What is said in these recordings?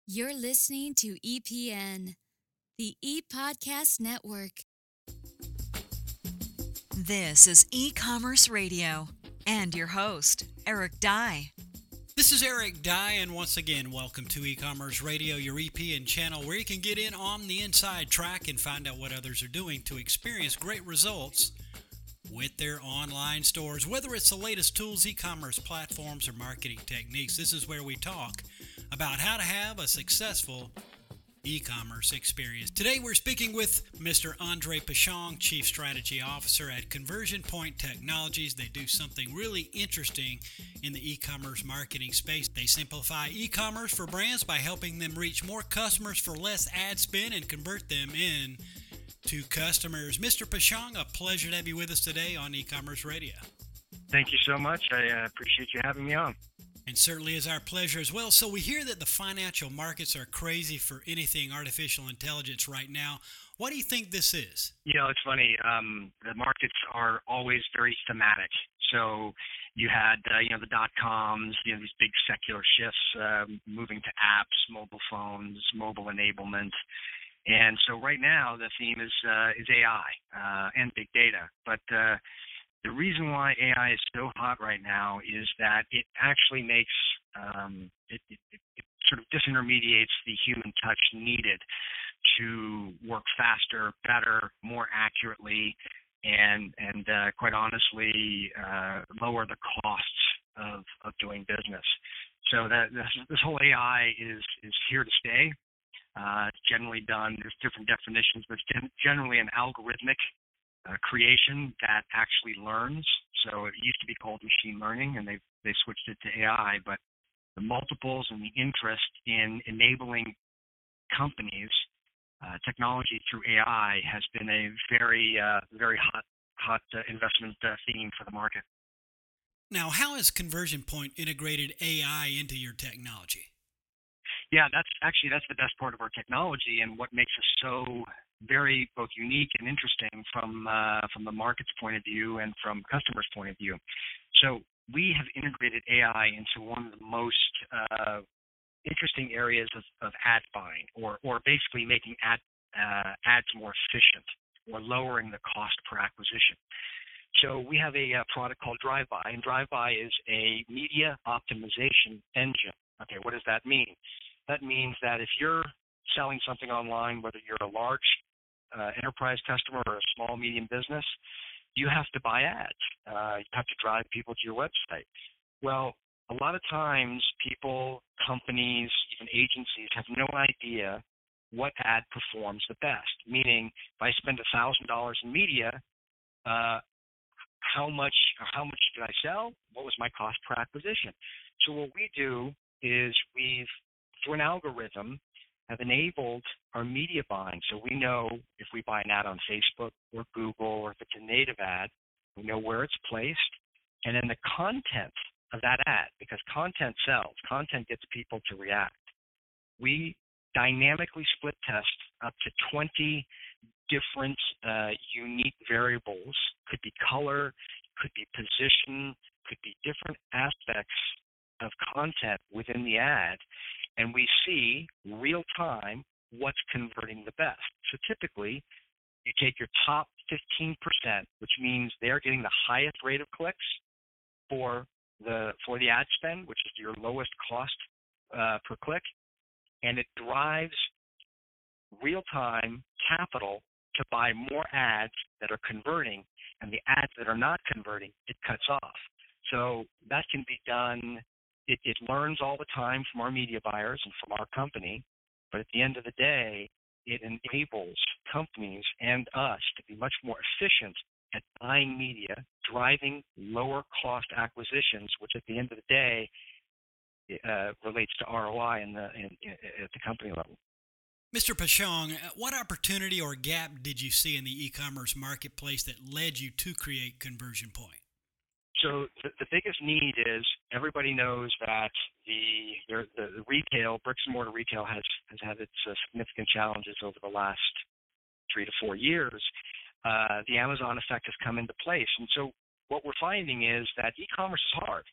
You're listening to EPN, the ePodcast Network. This is E-Commerce Radio and your host, Eric Dye. This is Eric Dye, and once again, welcome to E-Commerce Radio, your EPN channel, where you can get in on the inside track and find out what others are doing to experience great results with their online stores. Whether it's the latest tools, e-commerce platforms, or marketing techniques, this is where we talk about how to have a successful e-commerce experience. Today we're speaking with Mr. Andre Pashong, Chief Strategy Officer at Conversion Point Technologies. They do something really interesting in the e-commerce marketing space. They simplify e-commerce for brands by helping them reach more customers for less ad spend and convert them in to customers. Mr. Pashong, a pleasure to have you with us today on E-Commerce Radio. Thank you so much. I appreciate you having me on. And certainly is our pleasure as well. So we hear that the financial markets are crazy for anything artificial intelligence right now. What do you think this is? You know, it's funny. The markets are always very thematic. So you had, the dot-coms, these big secular shifts, moving to apps, mobile phones, mobile enablement. And so right now the theme is AI and big data. But the reason why AI is so hot right now is that it actually makes it sort of disintermediates the human touch needed to work faster, better, more accurately, and quite honestly, lower the costs of doing business. So that this whole AI is here to stay. It's generally done. There's different definitions, but it's generally an algorithmic creation that actually learns. So it used to be called machine learning, and they switched it to AI. But the multiples and the interest in enabling companies technology through AI has been a very hot investment theme for the market. Now, how has Conversion Point integrated AI into your technology? Yeah, that's the best part of our technology, and what makes us so very both unique and interesting from the market's point of view and from customers' point of view. So we have integrated AI into one of the most interesting areas of ad buying, or basically making ads more efficient or lowering the cost per acquisition. So we have a product called DriveBuy, and DriveBuy is a media optimization engine. Okay, what does that mean? That means that if you're selling something online, whether you're a large enterprise customer or a small, medium business, you have to buy ads. You have to drive people to your website. Well, a lot of times people, companies, even agencies have no idea what ad performs the best. Meaning, if I spend $1,000 in media, how much did I sell? What was my cost per acquisition? So what we do is through an algorithm, have enabled our media buying. So we know if we buy an ad on Facebook or Google, or if it's a native ad, we know where it's placed, and then the content of that ad, because content sells, content gets people to react. We dynamically split test up to 20 different unique variables. Could be color, could be position, could be different aspects of content within the ad, and we see real time what's converting the best. So typically, you take your top 15%, which means they're getting the highest rate of clicks for the ad spend, which is your lowest cost per click, and it drives real time capital to buy more ads that are converting, and the ads that are not converting, it cuts off. So that can be done. It learns all the time from our media buyers and from our company, but at the end of the day, it enables companies and us to be much more efficient at buying media, driving lower cost acquisitions, which at the end of the day relates to ROI at the company level. Mr. Pashong, what opportunity or gap did you see in the e-commerce marketplace that led you to create Conversion Point? So the biggest need is everybody knows that the retail, bricks and mortar retail has had its significant challenges over the last 3 to 4 years. The Amazon effect has come into place. And so what we're finding is that e-commerce is hard.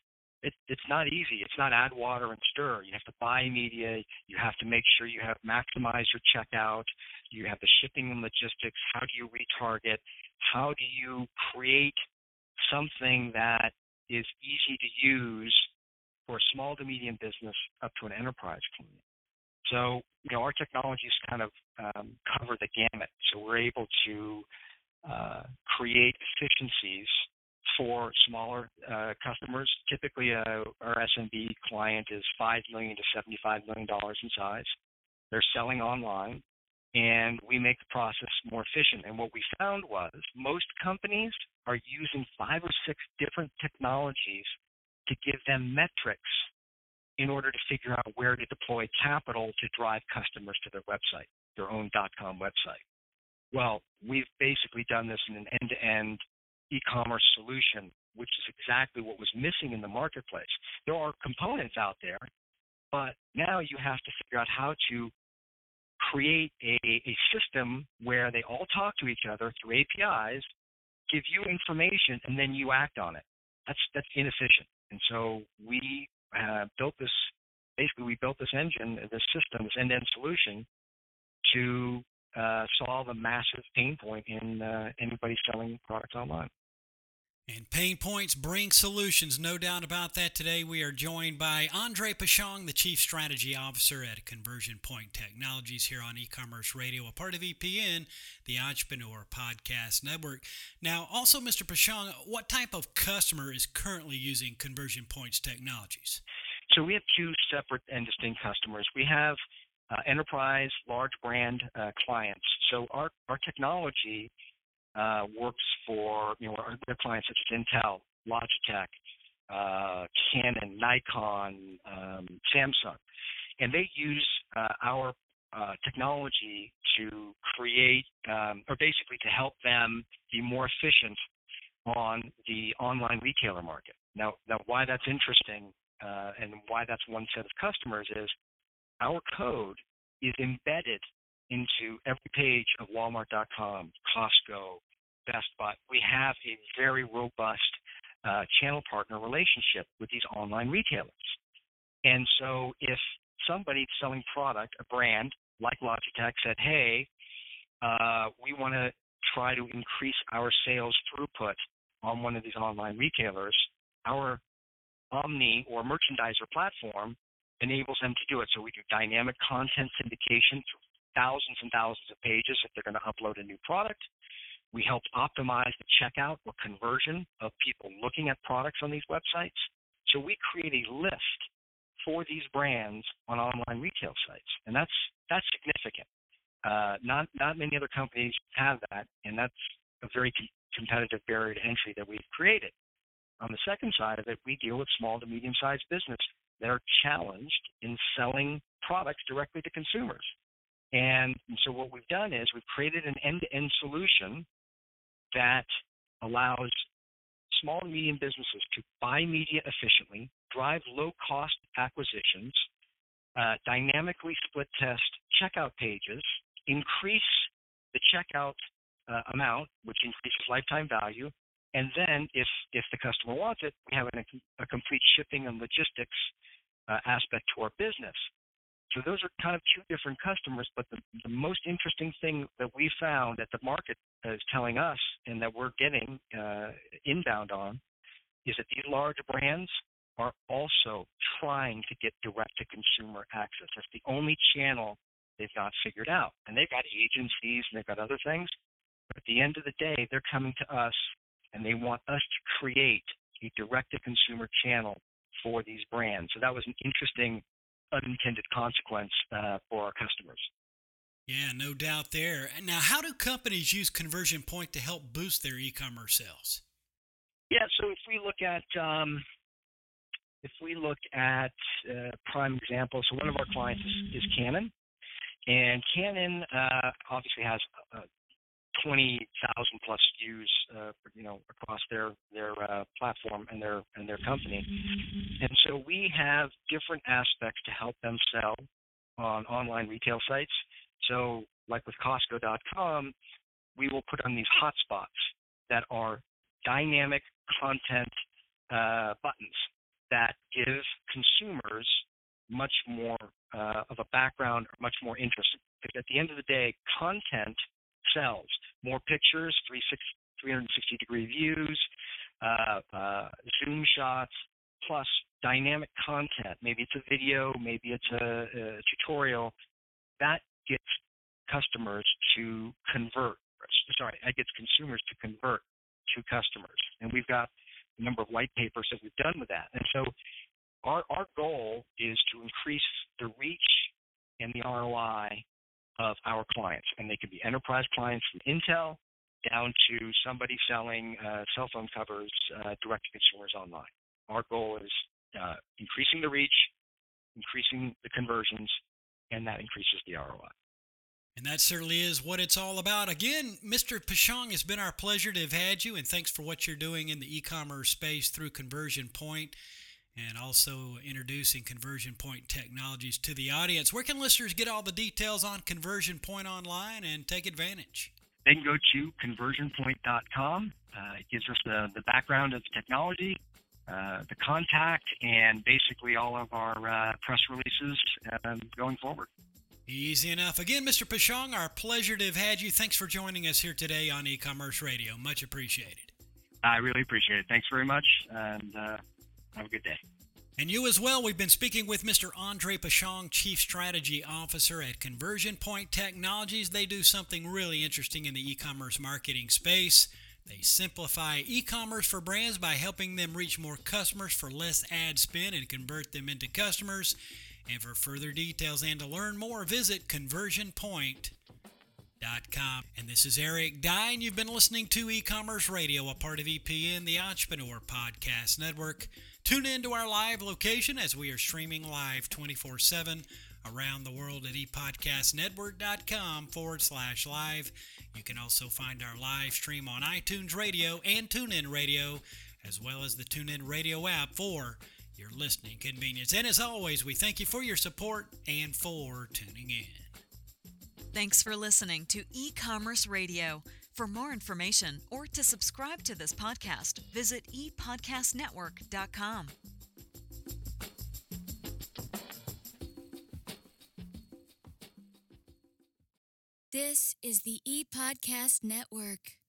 it's not easy. It's not add water and stir. You have to buy media. You have to make sure you have maximized your checkout. You have the shipping and logistics. How do you retarget? How do you create something that is easy to use for a small to medium business up to an enterprise client? So, our technologies kind of cover the gamut. So we're able to create efficiencies for smaller customers. Typically, our SMB client is $5 million to $75 million in size. They're selling online, and we make the process more efficient. And what we found was most companies are using 5 or 6 different technologies to give them metrics in order to figure out where to deploy capital to drive customers to their website, their own .com website. Well, we've basically done this in an end-to-end e-commerce solution, which is exactly what was missing in the marketplace. There are components out there, but now you have to figure out how to create a system where they all talk to each other through APIs, give you information, and then you act on it. That's inefficient. And so we built this engine, this system, this end-to-end solution to solve a massive pain point in anybody selling products online. And pain points bring solutions, no doubt about that. Today we are joined by Andre Pashong, the Chief Strategy Officer at Conversion Point Technologies here on E-Commerce Radio, a part of EPN, the Entrepreneur Podcast Network. Now, also, Mr. Pashong, what type of customer is currently using Conversion Point's technologies? So we have 2 separate and distinct customers. We have enterprise, large brand clients. So our technology works for our clients such as Intel, Logitech, Canon, Nikon, Samsung, and they use our technology to create, or basically to help them be more efficient on the online retailer market. Now why that's interesting and why that's one set of customers is our code is embedded into every page of Walmart.com, Costco, Best Buy. We have a very robust channel partner relationship with these online retailers. And so if somebody selling product, a brand like Logitech said, hey, we want to try to increase our sales throughput on one of these online retailers, our Omni or merchandiser platform enables them to do it. So we do dynamic content syndication through thousands and thousands of pages if they're going to upload a new product. We help optimize the checkout or conversion of people looking at products on these websites. So we create a list for these brands on online retail sites, and that's significant. Not many other companies have that, and that's a very competitive barrier to entry that we've created. On the second side of it, we deal with small to medium-sized business that are challenged in selling products directly to consumers. And so what we've done is we've created an end-to-end solution that allows small and medium businesses to buy media efficiently, drive low-cost acquisitions, dynamically split test checkout pages, increase the checkout amount, which increases lifetime value, and then if the customer wants it, we have a complete shipping and logistics aspect to our business. So those are kind of 2 different customers, but the most interesting thing that we found that the market is telling us and that we're getting inbound on is that these large brands are also trying to get direct-to-consumer access. That's the only channel they've not figured out. And they've got agencies and they've got other things, but at the end of the day, they're coming to us and they want us to create a direct-to-consumer channel for these brands. So that was an interesting unintended consequence for our customers. Yeah, no doubt there. Now, how do companies use Conversion Point to help boost their e-commerce sales? Yeah, so if we look at prime example, so one of our clients is Canon, and Canon obviously has 20,000 plus SKUs, across their platform and their company. And so we have different aspects to help them sell on online retail sites. So like with Costco.com, we will put on these hotspots that are dynamic content buttons. that give consumers much more of a background or much more interest. Because at the end of the day, content sells. More pictures, 360-degree views, zoom shots, plus dynamic content. Maybe it's a video, maybe it's a tutorial. That gets customers to convert. That gets consumers to convert to customers. And we've got a number of white papers that we've done with that. And so our goal is to increase the reach and the ROI of our clients. And they could be enterprise clients from Intel down to somebody selling cell phone covers direct to consumers online. Our goal is increasing the reach, increasing the conversions, and that increases the ROI. And that certainly is what it's all about. Again, Mr. Pichon, it's been our pleasure to have had you, and thanks for what you're doing in the e-commerce space through Conversion Point and also introducing Conversion Point technologies to the audience. Where can listeners get all the details on Conversion Point online and take advantage? They can go to conversionpoint.com. It gives us the background of the technology, the contact, and basically all of our press releases going forward. Easy enough. Again, Mr. Pichon, our pleasure to have had you. Thanks for joining us here today on E-Commerce Radio. Much appreciated. I really appreciate it. Thanks very much, and have a good day. And you as well. We've been speaking with Mr. Andre Pichon, Chief Strategy Officer at Conversion Point Technologies. They do something really interesting in the e-commerce marketing space. They simplify e-commerce for brands by helping them reach more customers for less ad spend and convert them into customers. And for further details and to learn more, visit conversionpoint.com. And this is Eric Dye, and you've been listening to E-Commerce Radio, a part of EPN, the Entrepreneur Podcast Network. Tune in to our live location as we are streaming live 24/7 around the world at epodcastnetwork.com/live. You can also find our live stream on iTunes Radio and TuneIn Radio, as well as the TuneIn Radio app for your listening convenience. And as always, we thank you for your support and for tuning in. Thanks for listening to E-Commerce Radio. For more information or to subscribe to this podcast, visit epodcastnetwork.com. This is the ePodcast Network.